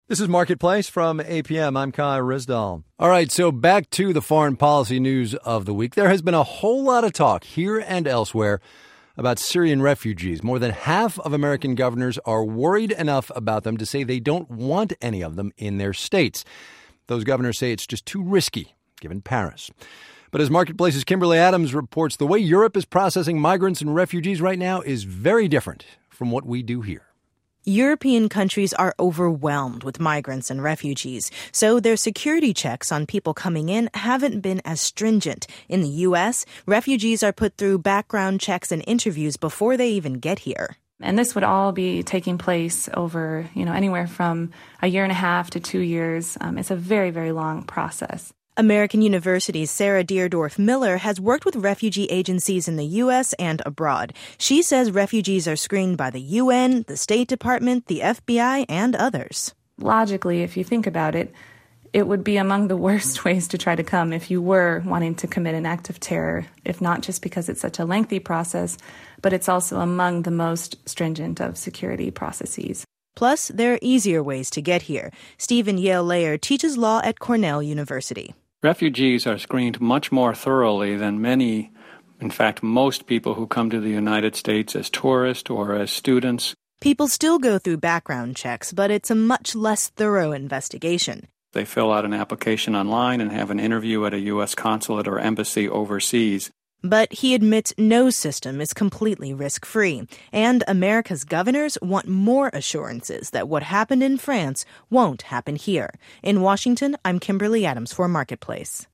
This is Marketplace from APM. I'm Kai Rizdal. All right, so back to the foreign policy news of the week. There has been a whole lot of talk here and elsewhere about Syrian refugees. More than half of American governors are worried enough about them to say they don't want any of them in their states. Those governors say it's just too risky, given Paris. But as Marketplace's Kimberly Adams reports, the way Europe is processing migrants and refugees right now is very different from what we do here. European countries are overwhelmed with migrants and refugees, so their security checks on people coming in haven't been as stringent. In the U.S., refugees are put through background checks and interviews before they even get here. And this would all be taking place over, anywhere from a year and a half to 2 years. It's a very, very long process. American University's Sarah Deardorff-Miller has worked with refugee agencies in the U.S. and abroad. She says refugees are screened by the UN, the State Department, the FBI, and others. Logically, if you think about it, it would be among the worst ways to try to come if you were wanting to commit an act of terror, if not just because it's such a lengthy process, but it's also among the most stringent of security processes. Plus, there are easier ways to get here. Stephen Yale-Layer teaches law at Cornell University. Refugees are screened much more thoroughly than many, in fact, most people who come to the United States as tourists or as students. People still go through background checks, but it's a much less thorough investigation. They fill out an application online and have an interview at a U.S. consulate or embassy overseas. But he admits no system is completely risk-free, and America's governors want more assurances that what happened in France won't happen here. In Washington, I'm Kimberly Adams for Marketplace.